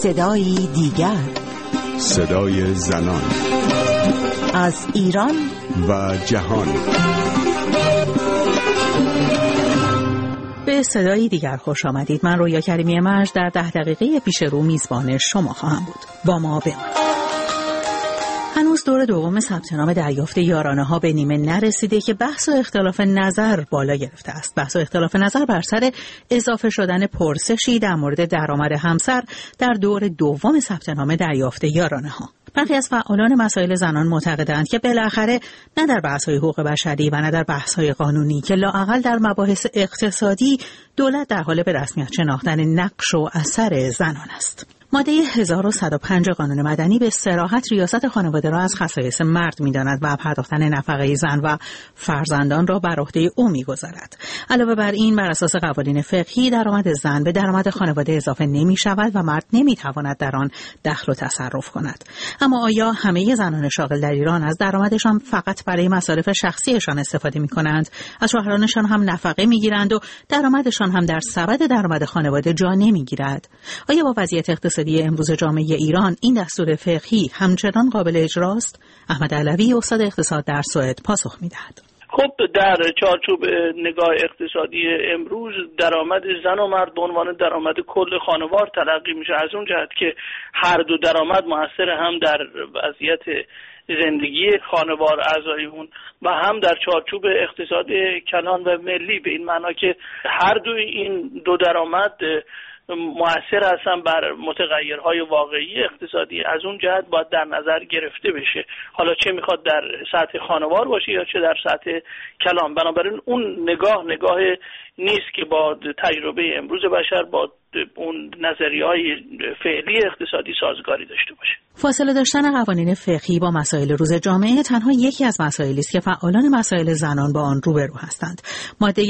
صدایی دیگر، صدای زنان از ایران و جهان. به صدایی دیگر خوش آمدید. من رویا کریمی مرج در 10 دقیقه پیش رو میزبان شما خواهم بود. با ما بمانید. هنوز دور دوم ثبت نام دریافت یارانه ها به نیمه نرسیده که بحث و اختلاف نظر بالا گرفته است. بحث و اختلاف نظر بر سر اضافه شدن پرسشی در مورد درآمد همسر در دور دوم ثبت نام دریافت یارانه ها. برخی از فعالان مسائل زنان معتقدند که بالاخره نه در بحث‌های حقوق بشری و نه در بحث‌های قانونی که لااقل در مباحث اقتصادی دولت در حال به رسمیت شناختن نقش و اثر زنان است. ماده 1105 قانون مدنی به صراحت ریاست خانواده را از خصایص مرد می‌داند و پرداختن نفقه زن و فرزندان را بر عهده او می‌گذارد. علاوه بر این، بر اساس قوانین فقهی درآمد زن به درآمد خانواده اضافه نمی‌شود و مرد نمی‌تواند در آن دخل و تصرف کند. اما آیا همه زنان شاغل در ایران از درآمدشان فقط برای مصارف شخصیشان استفاده می‌کنند؟ از شوهرانشان هم نفقه می‌گیرند و درآمدشان هم در سبد درآمد خانواده جا نمی‌گیرد؟ آیا با وضعیت اقتصادی امروز جامعه ایران این دستور فقهی همچنان قابل اجراست؟ احمد علوی، استاد اقتصاد در سوئد، پاسخ می‌دهد. خب در چارچوب نگاه اقتصادی امروز درآمد زن و مرد به عنوان درآمد کل خانوار تلقی میشه، از اون جهت که هر دو درآمد مؤثر هم در وضعیت زندگی خانوار اعضای اون و هم در چارچوب اقتصاد کلان و ملی، به این معنا که هر دو این دو درآمد مؤثر هستن بر متغیرهای واقعی اقتصادی. از اون جهت باید در نظر گرفته بشه، حالا چه میخواد در سطح خانوار باشه یا چه در سطح کلان. بنابراین اون نگاه نیست که با تجربه امروز بشر با اون نظریه‌های فعلی اقتصادی سازگاری داشته باشه. فاصله داشتن قوانین فقهی با مسائل روز جامعه تنها یکی از مسائلی است که فعالان مسائل زنان با آن روبرو هستند. ماده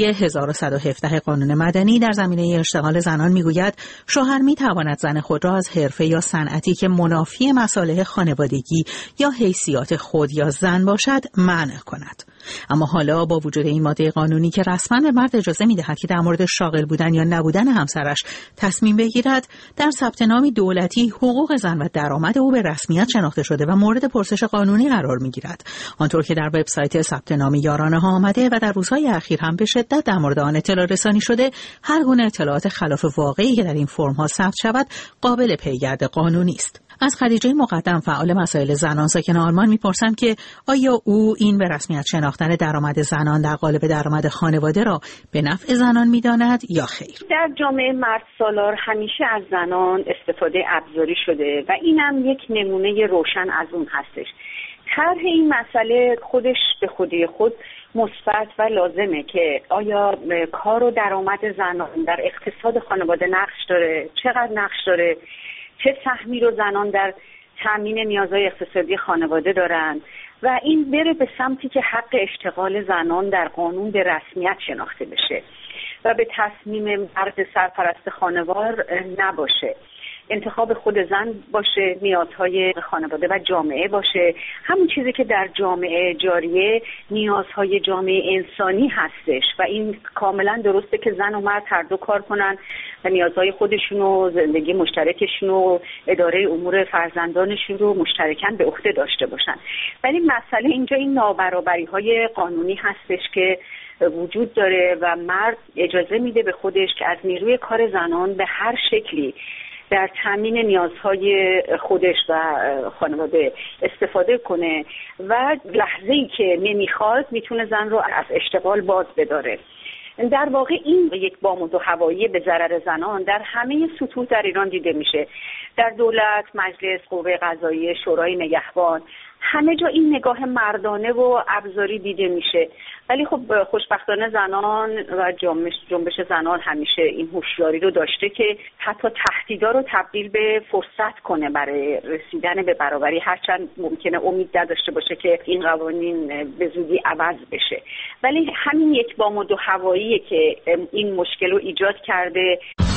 1117 قانون مدنی در زمینه اشتغال زنان میگوید شوهر میتواند زن خود را از حرفه یا صنعتی که منافی مصالح خانوادگی یا حیثیات خود یا زن باشد منع کند. اما حالا با وجود این ماده قانونی که رسما به مرد اجازه میدهد که در مورد شاغل بودن یا نبودن همسرش تصمیم بگیرد، در ثبت نامی دولتی حقوق زن و درآمد او به رسمیت شناخته شده و مورد پرسش قانونی قرار میگیرد. آنطور که در وبسایت ثبت نام یارانه ها آمده و در روزهای اخیر هم به شدت در مورد آن اطلاع رسانی شده، هر گونه اطلاعات خلاف واقعی که در این فرم ها ثبت شود قابل پیگرد قانونی است. از خدیجه مقدم، فعال مسائل زنان ساکن آلمان، میپرسم که آیا او این به رسمیت شناختن درآمد زنان در قالب درآمد خانواده را به نفع زنان میداند یا خیر؟ در جامعه مرد سالار همیشه از زنان استفاده ابزاری شده و اینم یک نمونه روشن از اون هستش. طرح این مسئله خودش به خودی خود مثبت و لازمه که آیا کار و درآمد زنان در اقتصاد خانواده نقش داره، چقدر نقش داره، چه سهمی رو زنان در تامین نیازهای اقتصادی خانواده دارند و این بره به سمتی که حق اشتغال زنان در قانون به رسمیت شناخته بشه و به تصمیم مرد سرپرست خانوار نباشه. انتخاب خود زن باشه، نیازهای خانواده و جامعه باشه، همون چیزی که در جامعه جاریه نیازهای جامعه انسانی هستش و این کاملا درسته که زن و مرد هر دو کار کنن و نیازهای خودشون و زندگی مشترکشون و اداره امور فرزندانشون رو مشترکاً به عهده داشته باشن. ولی مسئله اینجا این نابرابری‌های قانونی هستش که وجود داره و مرد اجازه میده به خودش که از نیروی کار زنان به هر شکلی در تامین نیازهای خودش و خانواده استفاده کنه و لحظه‌ای که نمیخواد میتونه زن رو از اشتغال باز بداره. در واقع این یک بام و دو هوایی به ضرر زنان در همه سطوح در ایران دیده میشه، در دولت، مجلس، قوه قضاییه، شورای نگهبان، همه جا این نگاه مردانه و ابزاری دیده میشه. ولی خب خوشبختانه زنان و جنبش زنان همیشه این هوشیاری رو داشته که حتی تهدیدها رو تبدیل به فرصت کنه برای رسیدن به برابری، هرچند ممکنه امید نداشته باشه که این قوانین به زودی عوض بشه. ولی همین یک بام و دو هواییه که این مشکل رو ایجاد کرده.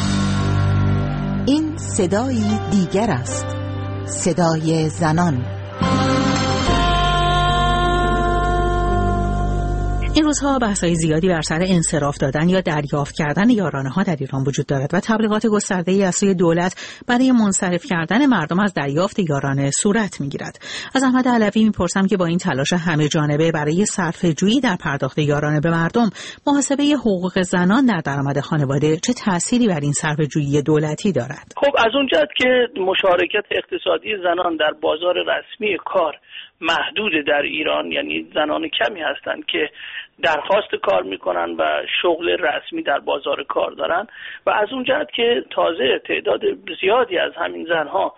این صدایی دیگر است، صدای زنان. این روزها بحث‌های زیادی بر سر انصراف دادن یا دریافت کردن یارانه‌ها در ایران وجود دارد و تبلیغات گسترده‌ای از سوی دولت برای منصرف کردن مردم از دریافت یارانه صورت می‌گیرد. از احمد علوی می‌پرسم که با این تلاش همه جانبه برای صرفه‌جویی در پرداخت یارانه به مردم، محاسبه حقوق زنان در درآمد خانواده چه تأثیری بر این صرفه‌جویی دولتی دارد؟ خب از اونجا که مشارکت اقتصادی زنان در بازار رسمی کار محدود در ایران، یعنی زنان کمی هستند که درخواست کار میکنن و شغل رسمی در بازار کار دارن و از اون جهت که تازه تعداد زیادی از همین زنها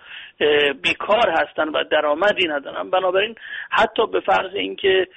بیکار هستن و درآمدی ندارن، بنابراین حتی به فرض اینکه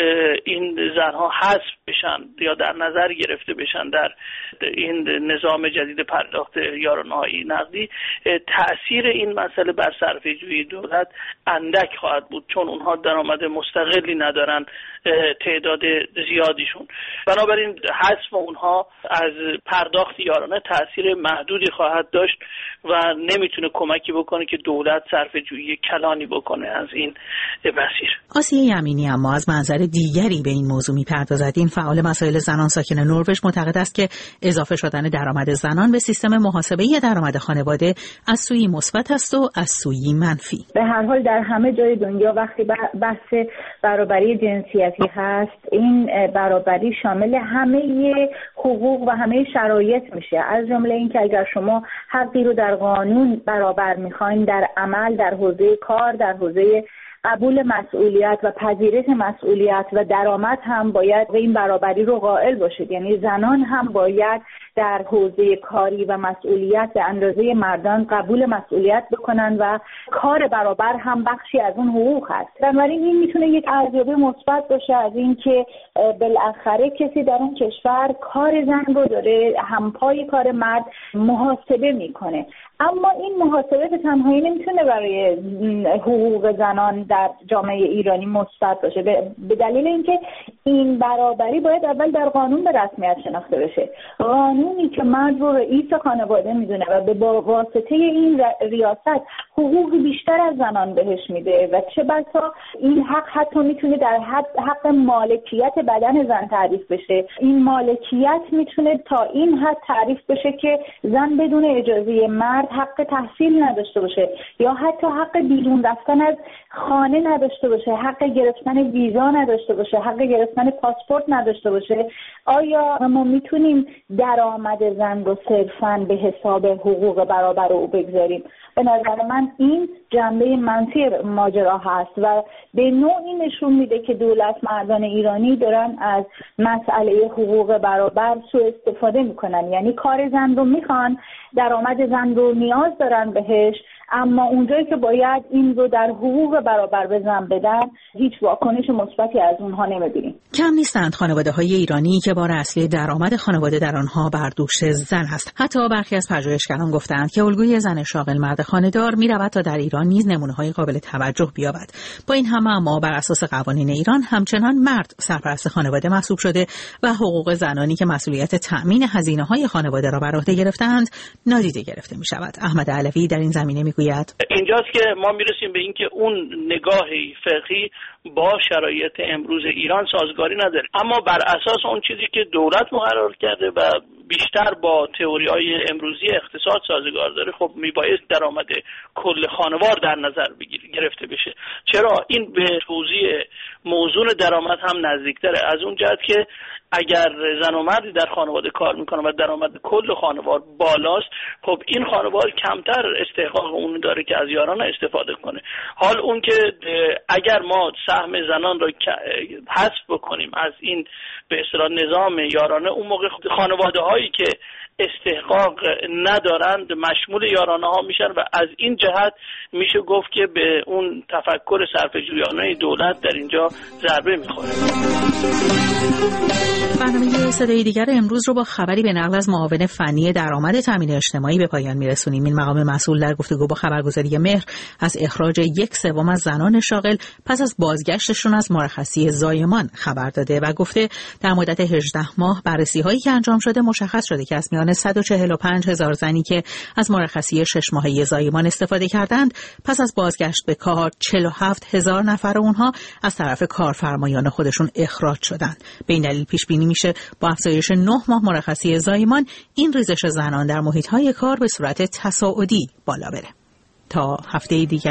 این زنها حذف بشن یا در نظر گرفته بشن در این نظام جدید پرداخت یارانه‌های نقدی، تأثیر این مسئله بر صرفه‌جویی دولت اندک خواهد بود، چون اونها درآمد مستقلی ندارن تعداد زیادیشون. بنابراین حذف اونها از پرداخت یارانه تأثیر محدودی خواهد داشت و نمیتونه کمکی بکنه که دولت صرفه‌جویی کلانی بکنه از این مسیر. آسیه یمینی اما از منظر دیگری به این موضوع می‌پردازد. این فعال مسائل زنان ساکن نروژ معتقد است که اضافه شدن درآمد زنان به سیستم محاسبه درآمد خانواده از سوی مثبت است و از سوی منفی. به هر حال در همه جای دنیا وقتی بحث برابری جنسیتی هست، این برابری شامل همه حقوق و همه شرایط میشه، از جمله این که اگر شما حقی رو در قانون برابر میخواین، در عمل، در حوزه کار، در حوزه قبول مسئولیت و پذیرش مسئولیت و درآمد هم باید به این برابری رو قائل باشید. یعنی زنان هم باید در حوزه کاری و مسئولیت به اندازه مردان قبول مسئولیت بکنن و کار برابر هم بخشی از اون حقوق هست. بنابراین این میتونه یک ارزیابی مثبت باشه از این که بالاخره کسی در اون کشور کار زن رو داره همپای کار مرد محاسبه میکنه. اما این محاسبه به تنهایی نمیتونه برای حقوق زنان در جامعه ایرانی مثبت باشه، به دلیل اینکه این برابری باید اول در قانون به رسمیت شناخته بشه. قانونی که مرد رو رئیس خانواده میدونه و به واسطه این ریاست حقوق بیشتر از زنان بهش میده و چه بسا این حق حتی میتونه در حق مالکیت بدن زن تعریف بشه. این مالکیت میتونه تا این حد تعریف بشه که زن بدون اجازه مرد حق تحصیل نداشته باشه یا حتی حق بیرون رفتن از خانه نداشته باشه، حق گرفتن ویزا نداشته باشه، حق گرفتن پاسپورت نداشته باشه. آیا ما میتونیم درآمد زن رو صرفاً به حساب حقوق برابر او بگذاریم؟ به نظر من این جنبه منفی ماجرا هست و به نوعی نشون میده که دولت مردان ایرانی دارن از مسئله حقوق برابر سوء استفاده میکنن. یعنی کار زن رو میخوان، درآمد زن رو نیاز دارن بهش، اما اونجایی که باید این رو در حقوق برابر به زن بدن هیچ واکنش مثبتی از اونها نمیبینیم. کم نیستند خانواده‌های ایرانی که بار اصلی درآمد خانواده در آنها بر دوش زن است. حتی برخی از پژوهشگران گفتند که الگوی زن شاغل مرد خانه‌دار می‌رود تا در ایران نیز نمونه‌های قابل توجه بیابد. با این همه اما بر اساس قوانین ایران همچنان مرد سرپرست خانواده محسوب شده و حقوق زنانی که مسئولیت تأمین هزینه‌های خانواده را بر عهده گرفتند نادیده گرفته می‌شود. احمد علوی در این زمینه می‌گوید اینجاست که ما میرسیم به این که اون نگاه فقهی با شرایط امروز ایران سازگاری نداره، اما بر اساس اون چیزی که دولت مقرر کرده و بیشتر با تئوری‌های امروزی اقتصاد سازگار داره، خب میبایست درآمد کل خانوار در نظر گرفته بشه. چرا؟ این به توزیع موزون درآمد هم نزدیک‌تره، از اون جهت که اگر زن و مردی در خانواده کار میکنه و درآمد کل خانوار بالاست، خب این خانوار کمتر استحقاق اون داره که از یارانه استفاده کنه. حال اون که اگر ما سهم زنان را حذف بکنیم از این به اصطلاح نظام یارانه، اون موقع خانواده هایی که استحقاق ندارند مشمول یارانه ها میشن و از این جهت میشه گفت که به اون تفکر صرفه‌جویانه دولت در اینجا ضربه میخوره. برنامه صدای دیگر امروز رو با خبری به نقل از معاون فنی درآمد تامین اجتماعی به پایان میرسونیم. این مقام مسئول در گفتگو با خبرگزاری مهر از اخراج 1/3 از زنان شاغل پس از بازگشتشون از مرخصی زایمان خبر داده و گفته در مدت 18 ماه بررسی‌هایی که انجام شده مشخص شده که از میان 145,000 زنی که از مرخصی 6 ماهه زایمان استفاده کردند پس از بازگشت به کار 47,000 نفر اونها از طرف کارفرمایان خودشون اخراج شدند. به این دلیل پیش بینی میشه با افزایش 9 ماه مرخصی زایمان این ریزش زنان در محیط‌های کار به صورت تصاعدی بالا بره. تا هفته دیگر